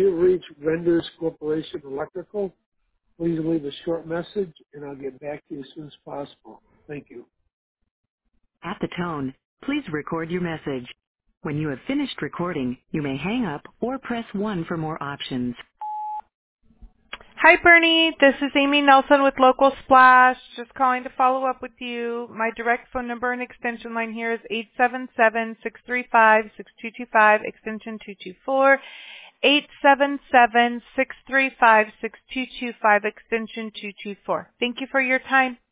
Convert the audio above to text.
You've reached Renders Corporation Electrical. Please leave a short message, and I'll get back to you as soon as possible. Thank you. At the tone, please record your message. When you have finished recording, you may hang up or press 1 for more options. Hi, Bernie. This is Amy Nelson with Local Splash. Just calling to follow up with you. My direct phone number and extension line here is 877-635-6225, extension 224. 877-635-6225, extension 224. Thank you for your time.